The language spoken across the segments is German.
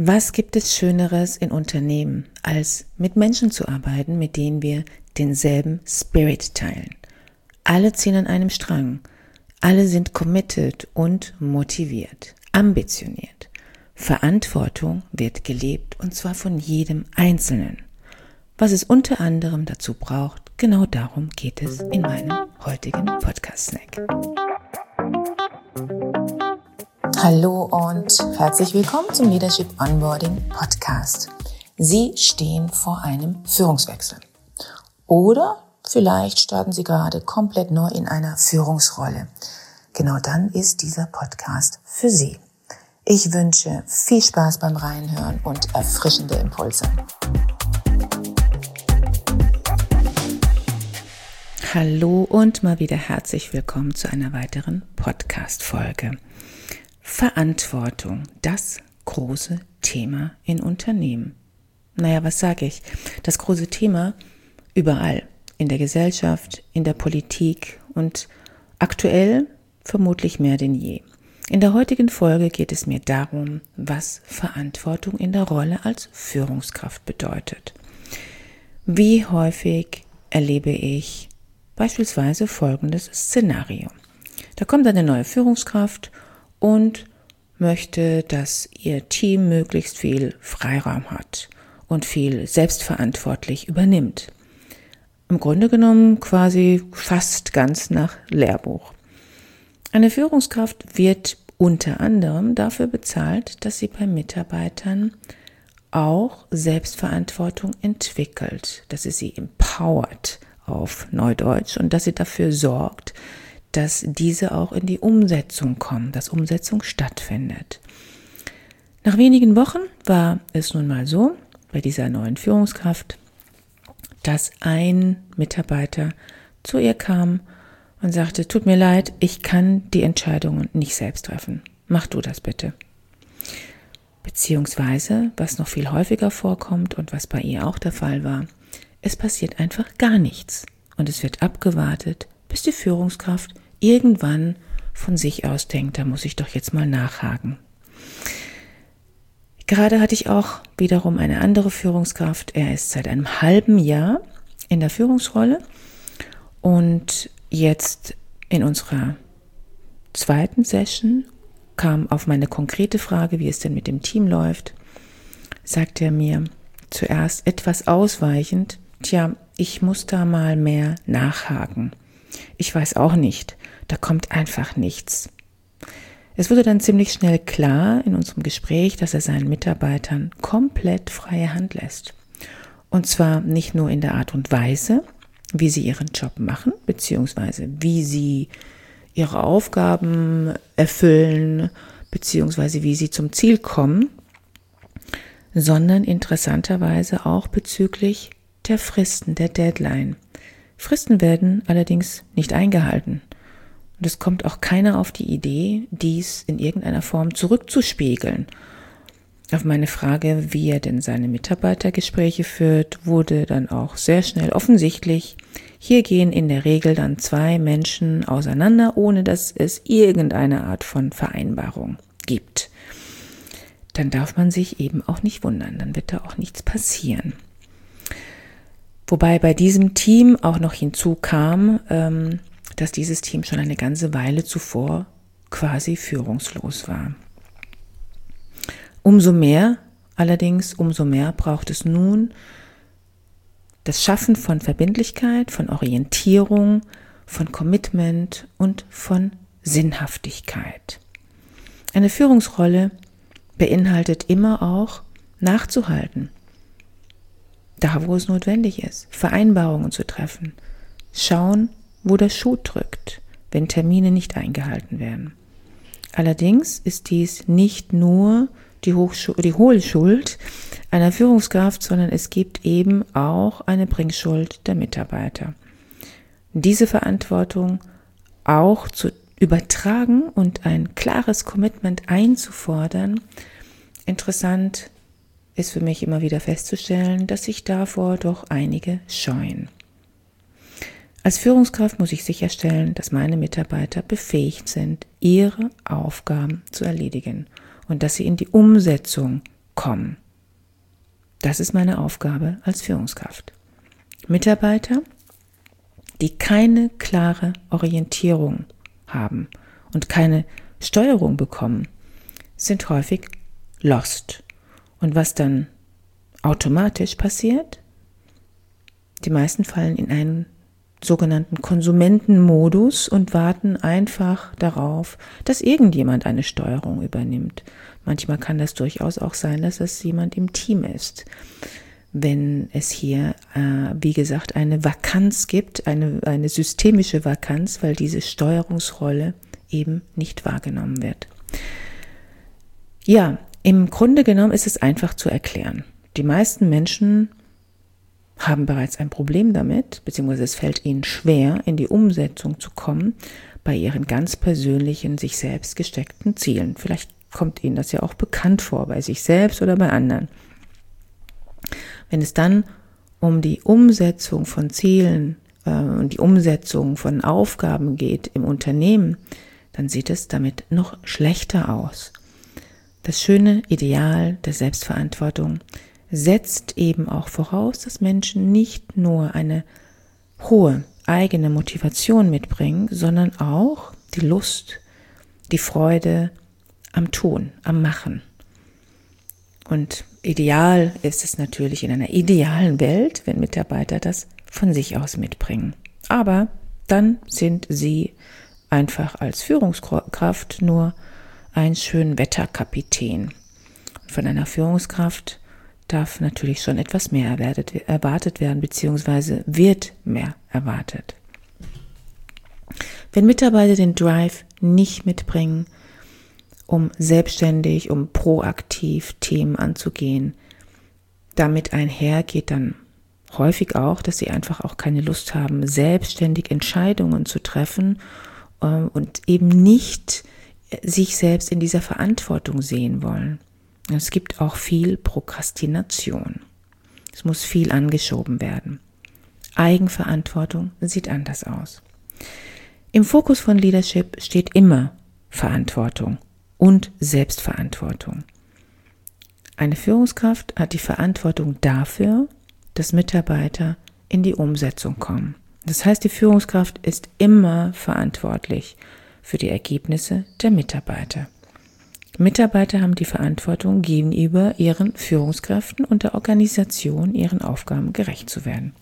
Was gibt es Schöneres in Unternehmen, als mit Menschen zu arbeiten, mit denen wir denselben Spirit teilen? Alle ziehen an einem Strang, alle sind committed und motiviert, ambitioniert. Verantwortung wird gelebt und zwar von jedem Einzelnen. Was es unter anderem dazu braucht, genau darum geht es in meinem heutigen Podcast-Snack. Hallo und herzlich willkommen zum Leadership Onboarding Podcast. Sie stehen vor einem Führungswechsel. Oder vielleicht starten Sie gerade komplett neu in einer Führungsrolle. Genau dann ist dieser Podcast für Sie. Ich wünsche viel Spaß beim Reinhören und erfrischende Impulse. Hallo und mal wieder herzlich willkommen zu einer weiteren Podcast-Folge. Verantwortung, das große Thema in Unternehmen. Naja, was sage ich? Das große Thema überall, in der Gesellschaft, in der Politik und aktuell vermutlich mehr denn je. In der heutigen Folge geht es mir darum, was Verantwortung in der Rolle als Führungskraft bedeutet. Wie häufig erlebe ich beispielsweise folgendes Szenario. Da kommt eine neue Führungskraft und möchte, dass ihr Team möglichst viel Freiraum hat und viel selbstverantwortlich übernimmt. Im Grunde genommen quasi fast ganz nach Lehrbuch. Eine Führungskraft wird unter anderem dafür bezahlt, dass sie bei Mitarbeitern auch Selbstverantwortung entwickelt, dass sie empowert auf Neudeutsch und dass sie dafür sorgt, dass diese auch in die Umsetzung kommen, dass Umsetzung stattfindet. Nach wenigen Wochen war es nun mal so, bei dieser neuen Führungskraft, dass ein Mitarbeiter zu ihr kam und sagte, tut mir leid, ich kann die Entscheidungen nicht selbst treffen. Mach du das bitte. Beziehungsweise, was noch viel häufiger vorkommt und was bei ihr auch der Fall war, es passiert einfach gar nichts und es wird abgewartet, bis die Führungskraft irgendwann von sich aus denkt, da muss ich doch jetzt mal nachhaken. Gerade hatte ich auch wiederum eine andere Führungskraft. Er ist seit einem halben Jahr in der Führungsrolle und jetzt in unserer zweiten Session kam auf meine konkrete Frage, wie es denn mit dem Team läuft, sagte er mir zuerst etwas ausweichend, ich muss da mal mehr nachhaken. Ich weiß auch nicht, da kommt einfach nichts. Es wurde dann ziemlich schnell klar in unserem Gespräch, dass er seinen Mitarbeitern komplett freie Hand lässt. Und zwar nicht nur in der Art und Weise, wie sie ihren Job machen, beziehungsweise wie sie ihre Aufgaben erfüllen, beziehungsweise wie sie zum Ziel kommen, sondern interessanterweise auch bezüglich der Fristen, der Deadline. Fristen werden allerdings nicht eingehalten. Und es kommt auch keiner auf die Idee, dies in irgendeiner Form zurückzuspiegeln. Auf meine Frage, wie er denn seine Mitarbeitergespräche führt, wurde dann auch sehr schnell offensichtlich, hier gehen in der Regel dann zwei Menschen auseinander, ohne dass es irgendeine Art von Vereinbarung gibt. Dann darf man sich eben auch nicht wundern, dann wird da auch nichts passieren. Wobei bei diesem Team auch noch hinzukam, dass dieses Team schon eine ganze Weile zuvor quasi führungslos war. Umso mehr braucht es nun das Schaffen von Verbindlichkeit, von Orientierung, von Commitment und von Sinnhaftigkeit. Eine Führungsrolle beinhaltet immer auch nachzuhalten, da wo es notwendig ist, Vereinbarungen zu treffen, schauen, wo der Schuh drückt, wenn Termine nicht eingehalten werden. Allerdings ist dies nicht nur die Hohlschuld einer Führungskraft, sondern es gibt eben auch eine Bringschuld der Mitarbeiter. Diese Verantwortung auch zu übertragen und ein klares Commitment einzufordern, interessant ist für mich immer wieder festzustellen, dass sich davor doch einige scheuen. Als Führungskraft muss ich sicherstellen, dass meine Mitarbeiter befähigt sind, ihre Aufgaben zu erledigen und dass sie in die Umsetzung kommen. Das ist meine Aufgabe als Führungskraft. Mitarbeiter, die keine klare Orientierung haben und keine Steuerung bekommen, sind häufig lost. Und was dann automatisch passiert? Die meisten fallen in einen sogenannten Konsumentenmodus und warten einfach darauf, dass irgendjemand eine Steuerung übernimmt. Manchmal kann das durchaus auch sein, dass es jemand im Team ist. Wenn es hier, wie gesagt, eine Vakanz gibt, eine systemische Vakanz, weil diese Steuerungsrolle eben nicht wahrgenommen wird. Ja, im Grunde genommen ist es einfach zu erklären. Die meisten Menschen haben bereits ein Problem damit, beziehungsweise es fällt ihnen schwer, in die Umsetzung zu kommen bei ihren ganz persönlichen, sich selbst gesteckten Zielen. Vielleicht kommt ihnen das ja auch bekannt vor, bei sich selbst oder bei anderen. Wenn es dann um die Umsetzung von Zielen und die Umsetzung von Aufgaben geht im Unternehmen, dann sieht es damit noch schlechter aus. Das schöne Ideal der Selbstverantwortung setzt eben auch voraus, dass Menschen nicht nur eine hohe eigene Motivation mitbringen, sondern auch die Lust, die Freude am Tun, am Machen. Und ideal ist es natürlich in einer idealen Welt, wenn Mitarbeiter das von sich aus mitbringen. Aber dann sind sie einfach als Führungskraft nur ein Schönwetterkapitän. Von einer Führungskraft darf natürlich schon etwas mehr erwartet werden, beziehungsweise wird mehr erwartet. Wenn Mitarbeiter den Drive nicht mitbringen, um selbstständig, um proaktiv Themen anzugehen, damit einhergeht dann häufig auch, dass sie einfach auch keine Lust haben, selbstständig Entscheidungen zu treffen und eben nicht sich selbst in dieser Verantwortung sehen wollen. Es gibt auch viel Prokrastination. Es muss viel angeschoben werden. Eigenverantwortung sieht anders aus. Im Fokus von Leadership steht immer Verantwortung und Selbstverantwortung. Eine Führungskraft hat die Verantwortung dafür, dass Mitarbeiter in die Umsetzung kommen. Das heißt, die Führungskraft ist immer verantwortlich für die Ergebnisse der Mitarbeiter. Mitarbeiter haben die Verantwortung, gegenüber ihren Führungskräften und der Organisation ihren Aufgaben gerecht zu werden.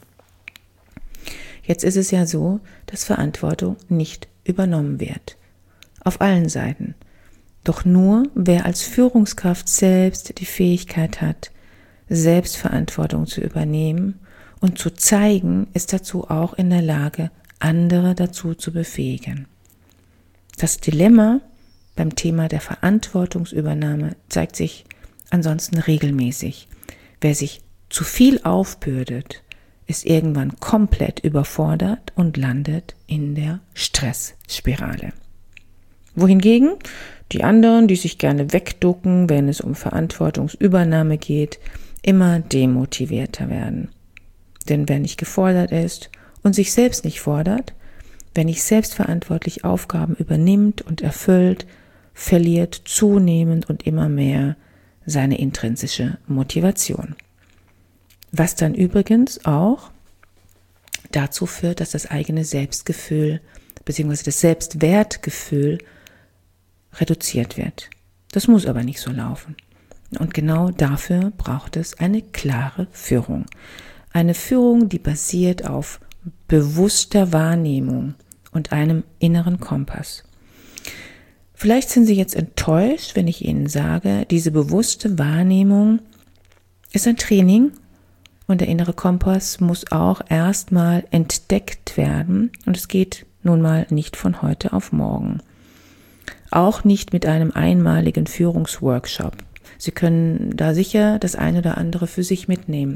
Jetzt ist es ja so, dass Verantwortung nicht übernommen wird. Auf allen Seiten. Doch nur, wer als Führungskraft selbst die Fähigkeit hat, Selbstverantwortung zu übernehmen und zu zeigen, ist dazu auch in der Lage, andere dazu zu befähigen. Das Dilemma beim Thema der Verantwortungsübernahme zeigt sich ansonsten regelmäßig. Wer sich zu viel aufbürdet, ist irgendwann komplett überfordert und landet in der Stressspirale. Wohingegen die anderen, die sich gerne wegducken, wenn es um Verantwortungsübernahme geht, immer demotivierter werden. Denn wer nicht gefordert ist und sich selbst nicht fordert, wer nicht selbstverantwortlich Aufgaben übernimmt und erfüllt, verliert zunehmend und immer mehr seine intrinsische Motivation. Was dann übrigens auch dazu führt, dass das eigene Selbstgefühl bzw. das Selbstwertgefühl reduziert wird. Das muss aber nicht so laufen. Und genau dafür braucht es eine klare Führung. Eine Führung, die basiert auf bewusster Wahrnehmung und einem inneren Kompass. Vielleicht sind Sie jetzt enttäuscht, wenn ich Ihnen sage, diese bewusste Wahrnehmung ist ein Training und der innere Kompass muss auch erstmal entdeckt werden und es geht nun mal nicht von heute auf morgen. Auch nicht mit einem einmaligen Führungsworkshop. Sie können da sicher das eine oder andere für sich mitnehmen.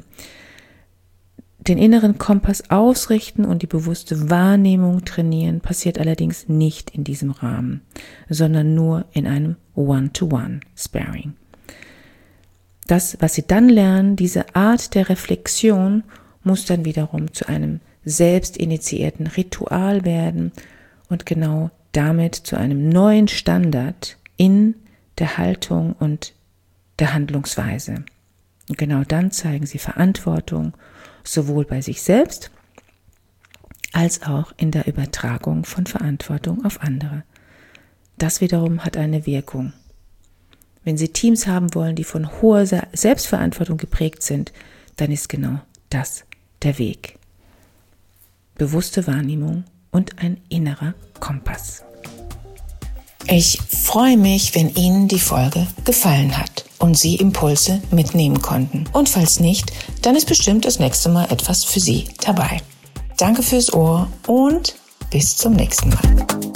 Den inneren Kompass ausrichten und die bewusste Wahrnehmung trainieren, passiert allerdings nicht in diesem Rahmen, sondern nur in einem One-to-One-Sparring. Das, was Sie dann lernen, diese Art der Reflexion, muss dann wiederum zu einem selbstinitiierten Ritual werden und genau damit zu einem neuen Standard in der Haltung und der Handlungsweise. Und genau dann zeigen sie Verantwortung, sowohl bei sich selbst als auch in der Übertragung von Verantwortung auf andere. Das wiederum hat eine Wirkung. Wenn Sie Teams haben wollen, die von hoher Selbstverantwortung geprägt sind, dann ist genau das der Weg. Bewusste Wahrnehmung und ein innerer Kompass. Ich freue mich, wenn Ihnen die Folge gefallen hat und Sie Impulse mitnehmen konnten. Und falls nicht, dann ist bestimmt das nächste Mal etwas für Sie dabei. Danke fürs Ohr und bis zum nächsten Mal.